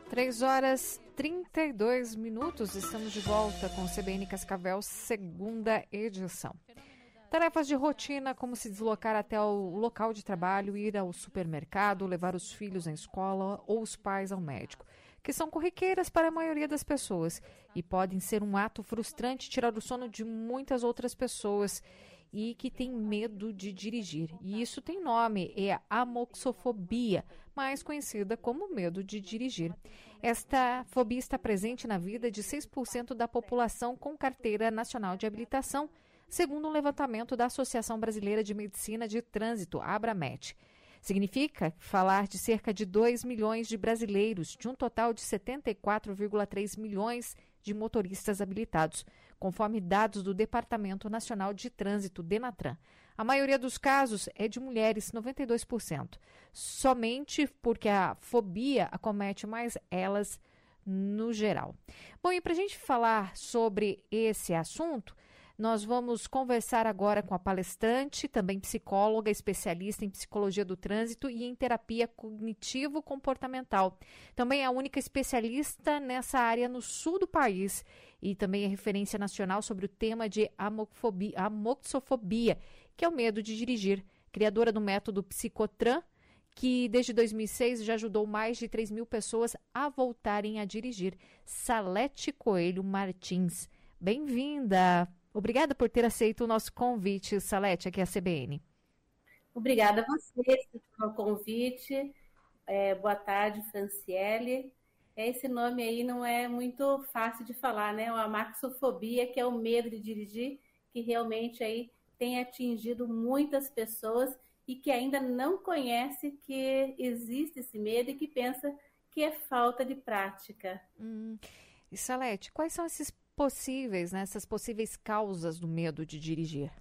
3h32, estamos de volta com o CBN Cascavel, segunda edição. Tarefas de rotina, como se deslocar até o local de trabalho, ir ao supermercado, levar os filhos à escola ou os pais ao médico, que são corriqueiras para a maioria das pessoas e podem ser um ato frustrante, tirar o sono de muitas outras pessoas e que têm medo de dirigir. E isso tem nome, é a amoxofobia, mais conhecida como medo de dirigir. Esta fobia está presente na vida de 6% da população com carteira nacional de habilitação, segundo um levantamento da Associação Brasileira de Medicina de Trânsito, Abramet. Significa falar de cerca de 2 milhões de brasileiros, de um total de 74,3 milhões de motoristas habilitados, conforme dados do Departamento Nacional de Trânsito, DENATRAN. A maioria dos casos é de mulheres, 92%, somente porque a fobia acomete mais elas no geral. Bom, e para a gente falar sobre esse assunto, nós vamos conversar agora com a palestrante, também psicóloga, especialista em psicologia do trânsito e em terapia cognitivo-comportamental. Também é a única especialista nessa área no sul do país e também é referência nacional sobre o tema de amoxofobia, que é o medo de dirigir. Criadora do método Psicotran, que desde 2006 já ajudou mais de 3 mil pessoas a voltarem a dirigir. Salete Coelho Martins. Bem-vinda! Obrigada por ter aceito o nosso convite, Salete, aqui à CBN. Obrigada a você pelo convite. Boa tarde, Franciele. Esse nome aí não é muito fácil de falar, né? A amaxofobia, que é o medo de dirigir, que realmente aí tem atingido muitas pessoas e que ainda não conhece que existe esse medo e que pensa que é falta de prática. E Salete, quais são essas possíveis causas do medo de dirigir?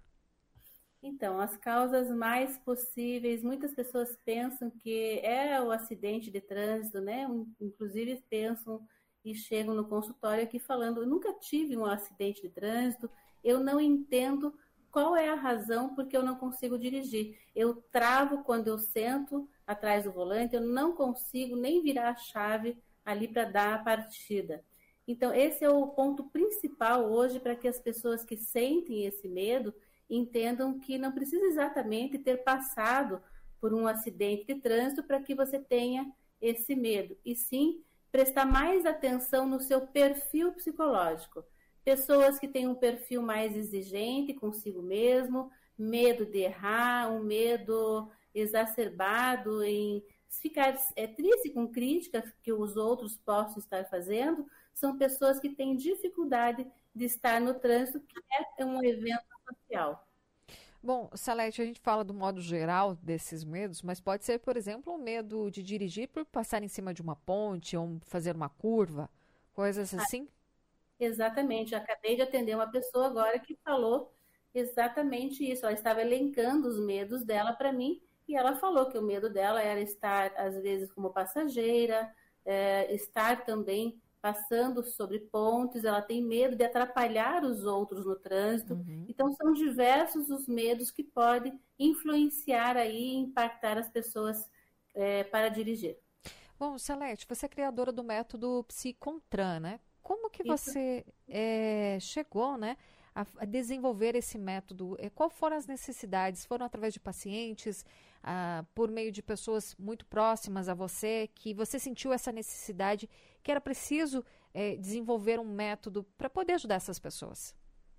Então, as causas mais possíveis, muitas pessoas pensam que é o acidente de trânsito, né? Inclusive pensam e chegam no consultório aqui falando, eu nunca tive um acidente de trânsito, eu não entendo qual é a razão porque eu não consigo dirigir. Eu travo quando eu sento atrás do volante, eu não consigo nem virar a chave ali para dar a partida. Então, esse é o ponto principal hoje para que as pessoas que sentem esse medo entendam que não precisa exatamente ter passado por um acidente de trânsito para que você tenha esse medo, e sim prestar mais atenção no seu perfil psicológico. Pessoas que têm um perfil mais exigente consigo mesmo, medo de errar, um medo exacerbado em ficar triste com críticas que os outros possam estar fazendo, são pessoas que têm dificuldade de estar no trânsito, que é um evento social. Bom, Salete, a gente fala do modo geral desses medos, mas pode ser, por exemplo, o medo de dirigir por passar em cima de uma ponte ou fazer uma curva, coisas assim? Exatamente, eu acabei de atender uma pessoa agora que falou exatamente isso. Ela estava elencando os medos dela para mim e ela falou que o medo dela era estar, às vezes, como passageira, estar também passando sobre pontes, ela tem medo de atrapalhar os outros no trânsito. Então, são diversos os medos que podem influenciar aí e impactar as pessoas para dirigir. Bom, Salete, você é criadora do método Psicontran, né? Como que você chegou, né, a desenvolver esse método? Quais foram as necessidades? Foram através de pacientes, por meio de pessoas muito próximas a você, que você sentiu essa necessidade, que era preciso desenvolver um método para poder ajudar essas pessoas?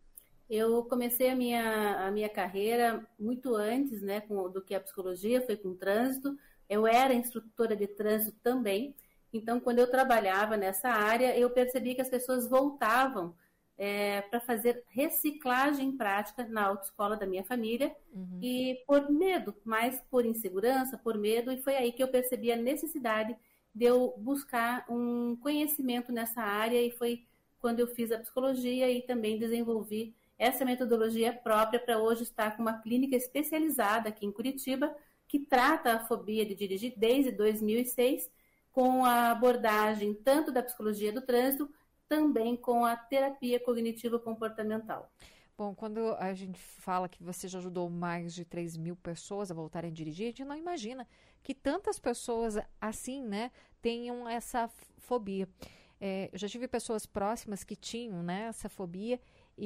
Eu comecei a minha carreira muito antes, né, do que a psicologia, foi com trânsito. Eu era instrutora de trânsito também. Então, quando eu trabalhava nessa área, eu percebi que as pessoas voltavam para fazer reciclagem prática na autoescola da minha família, e por medo, mais por insegurança, por medo, e foi aí que eu percebi a necessidade de eu buscar um conhecimento nessa área, e foi quando eu fiz a psicologia e também desenvolvi essa metodologia própria para hoje estar com uma clínica especializada aqui em Curitiba, que trata a fobia de dirigir desde 2006, com a abordagem tanto da psicologia do trânsito, também com a terapia cognitivo-comportamental. Bom, quando a gente fala que você já ajudou mais de 3 mil pessoas a voltarem a dirigir, a gente não imagina que tantas pessoas assim, né, tenham essa fobia. Eu já tive pessoas próximas que tinham, né, essa fobia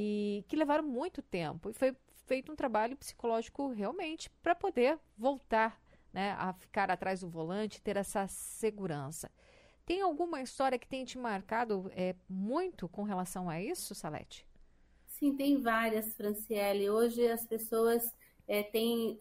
e que levaram muito tempo. E foi feito um trabalho psicológico realmente para poder voltar, né, a ficar atrás do volante, ter essa segurança. Tem alguma história que tenha te marcado muito com relação a isso, Salete? Sim, tem várias, Franciele. Hoje as pessoas têm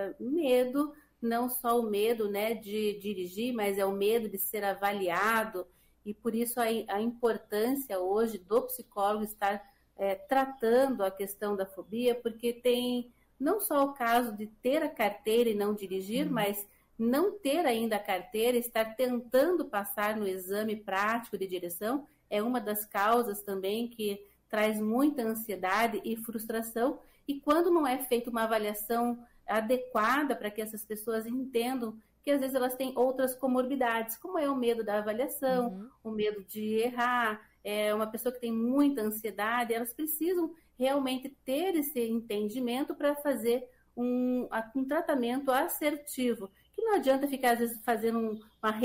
medo, não só o medo, né, de dirigir, mas é o medo de ser avaliado, e por isso a importância hoje do psicólogo estar tratando a questão da fobia, porque tem não só o caso de ter a carteira e não dirigir, mas não ter ainda a carteira, estar tentando passar no exame prático de direção, é uma das causas também que traz muita ansiedade e frustração, e quando não é feita uma avaliação adequada para que essas pessoas entendam que às vezes elas têm outras comorbidades, como é o medo da avaliação, o medo de errar, uma pessoa que tem muita ansiedade, elas precisam realmente ter esse entendimento para fazer um tratamento assertivo, que não adianta ficar às vezes fazendo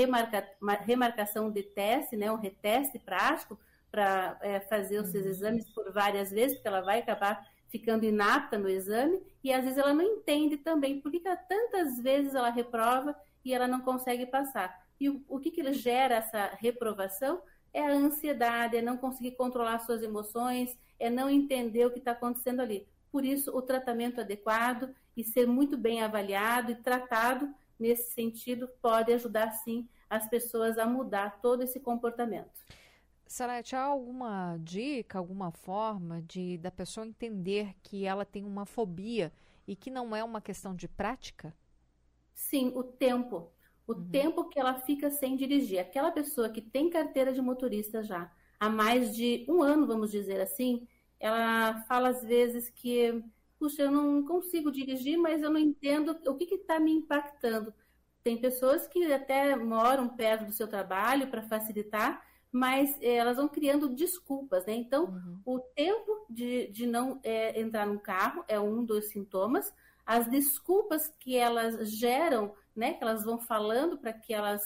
uma remarcação de teste, né, um reteste prático, para fazer os seus exames por várias vezes, porque ela vai acabar ficando inapta no exame, e às vezes ela não entende também por que tantas vezes ela reprova e ela não consegue passar. E o que gera essa reprovação é a ansiedade, é não conseguir controlar suas emoções, é não entender o que está acontecendo ali. Por isso, o tratamento adequado e ser muito bem avaliado e tratado nesse sentido pode ajudar, sim, as pessoas a mudar todo esse comportamento. Salete, há alguma dica, alguma forma da pessoa entender que ela tem uma fobia e que não é uma questão de prática? Sim, o tempo. O tempo que ela fica sem dirigir. Aquela pessoa que tem carteira de motorista já há mais de um ano, vamos dizer assim, ela fala às vezes que, puxa, eu não consigo dirigir, mas eu não entendo o que está me impactando. Tem pessoas que até moram perto do seu trabalho para facilitar, mas elas vão criando desculpas, né? Então, o tempo de não entrar no carro é um dos sintomas. As desculpas que elas geram, né? Que elas vão falando para que elas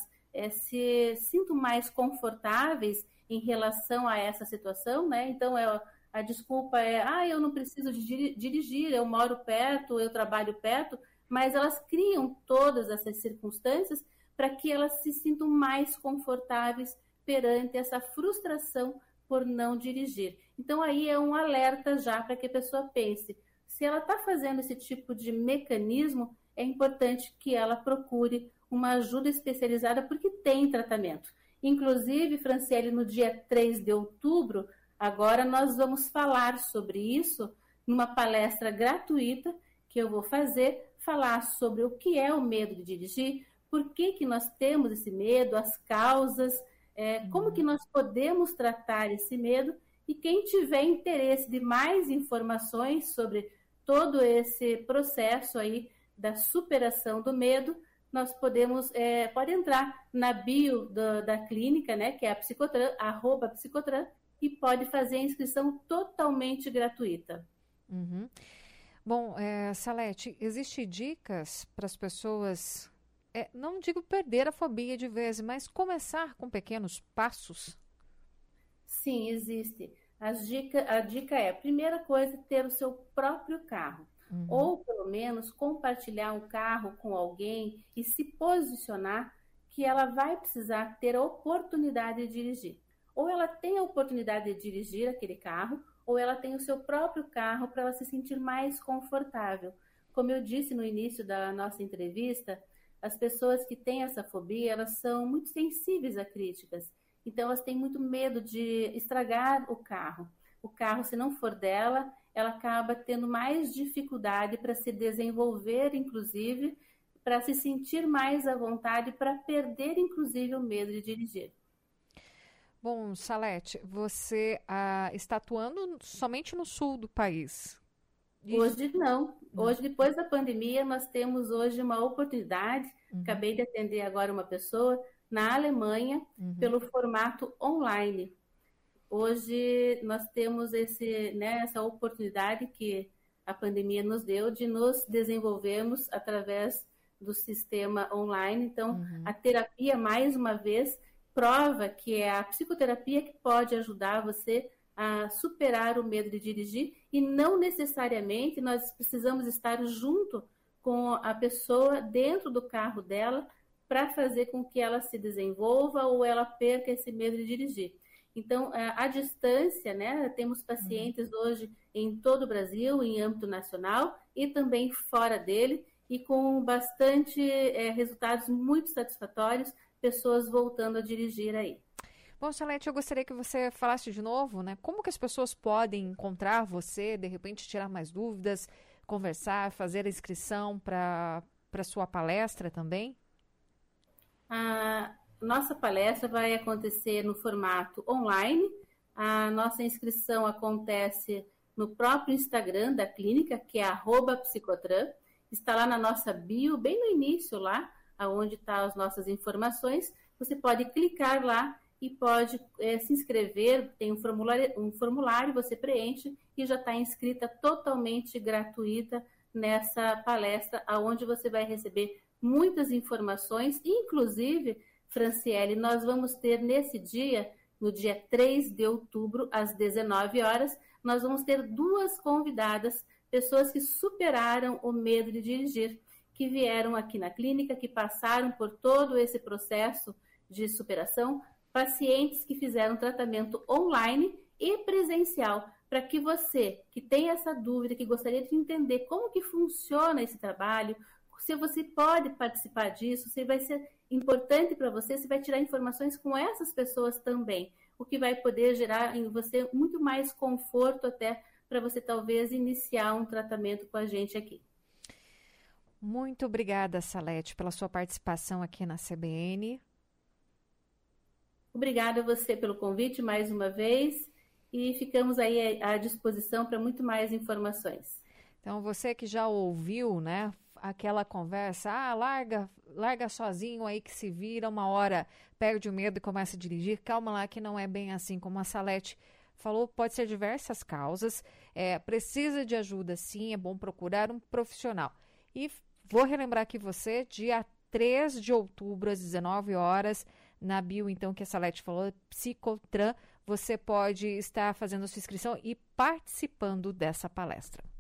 se sintam mais confortáveis em relação a essa situação, né? Então, a desculpa eu não preciso de dirigir, eu moro perto, eu trabalho perto, mas elas criam todas essas circunstâncias para que elas se sintam mais confortáveis perante essa frustração por não dirigir. Então, aí é um alerta já para que a pessoa pense, se ela está fazendo esse tipo de mecanismo, é importante que ela procure uma ajuda especializada, porque tem tratamento. Inclusive, Franciele, no dia 3 de outubro, agora nós vamos falar sobre isso numa palestra gratuita que eu vou falar sobre o que é o medo de dirigir, por que nós temos esse medo, as causas, como que nós podemos tratar esse medo, e quem tiver interesse de mais informações sobre todo esse processo aí da superação do medo, nós pode entrar na bio da clínica, né, que é a Psicotran, @Psicotran, e pode fazer a inscrição totalmente gratuita. Bom, Salete, existem dicas para as pessoas, não digo perder a fobia de vez, mas começar com pequenos passos? Sim, existe. A dica é, primeira coisa, ter o seu próprio carro. Ou, pelo menos, compartilhar um carro com alguém e se posicionar que ela vai precisar ter a oportunidade de dirigir. Ou ela tem a oportunidade de dirigir aquele carro, ou ela tem o seu próprio carro para ela se sentir mais confortável. Como eu disse no início da nossa entrevista, as pessoas que têm essa fobia, elas são muito sensíveis a críticas. Então, elas têm muito medo de estragar o carro. O carro, se não for dela, ela acaba tendo mais dificuldade para se desenvolver, inclusive, para se sentir mais à vontade, para perder, inclusive, o medo de dirigir. Bom, Salete, você está atuando somente no sul do país? Hoje não. Hoje, depois da pandemia, nós temos hoje uma oportunidade. Acabei de atender agora uma pessoa na Alemanha, pelo formato online. Hoje nós temos essa oportunidade que a pandemia nos deu de nos desenvolvermos através do sistema online. Então, a terapia, mais uma vez, prova que é a psicoterapia que pode ajudar você a superar o medo de dirigir, e não necessariamente nós precisamos estar junto com a pessoa dentro do carro dela para fazer com que ela se desenvolva ou ela perca esse medo de dirigir. Então, à distância, né, temos pacientes hoje em todo o Brasil, em âmbito nacional e também fora dele, e com bastante resultados muito satisfatórios, pessoas voltando a dirigir aí. Bom, Salete, eu gostaria que você falasse de novo, né? Como que as pessoas podem encontrar você, de repente tirar mais dúvidas, conversar, fazer a inscrição para sua palestra também? A nossa palestra vai acontecer no formato online. A nossa inscrição acontece no próprio Instagram da clínica, que é @psicotran. Está lá na nossa bio, bem no início lá, onde estão as nossas informações. Você pode clicar lá e pode se inscrever, tem um formulário, você preenche e já está inscrita totalmente gratuita nessa palestra, onde você vai receber muitas informações, inclusive, Franciele, nós vamos ter nesse dia, no dia 3 de outubro, às 19 horas, nós vamos ter 2 convidadas, pessoas que superaram o medo de dirigir, que vieram aqui na clínica, que passaram por todo esse processo de superação, pacientes que fizeram tratamento online e presencial, para que você que tem essa dúvida, que gostaria de entender como que funciona esse trabalho, se você pode participar disso, se vai ser importante para você, se vai tirar informações com essas pessoas também, o que vai poder gerar em você muito mais conforto até para você talvez iniciar um tratamento com a gente aqui. Muito obrigada, Salete, pela sua participação aqui na CBN. Obrigada a você pelo convite mais uma vez e ficamos aí à disposição para muito mais informações. Então, você que já ouviu, né, aquela conversa, larga sozinho aí que se vira, uma hora perde o medo e começa a dirigir, calma lá que não é bem assim como a Salete falou, pode ser diversas causas, precisa de ajuda sim, é bom procurar um profissional. E vou relembrar aqui você, dia 3 de outubro, às 19 horas, na bio, então, que a Salete falou, Psicotran, você pode estar fazendo a sua inscrição e participando dessa palestra.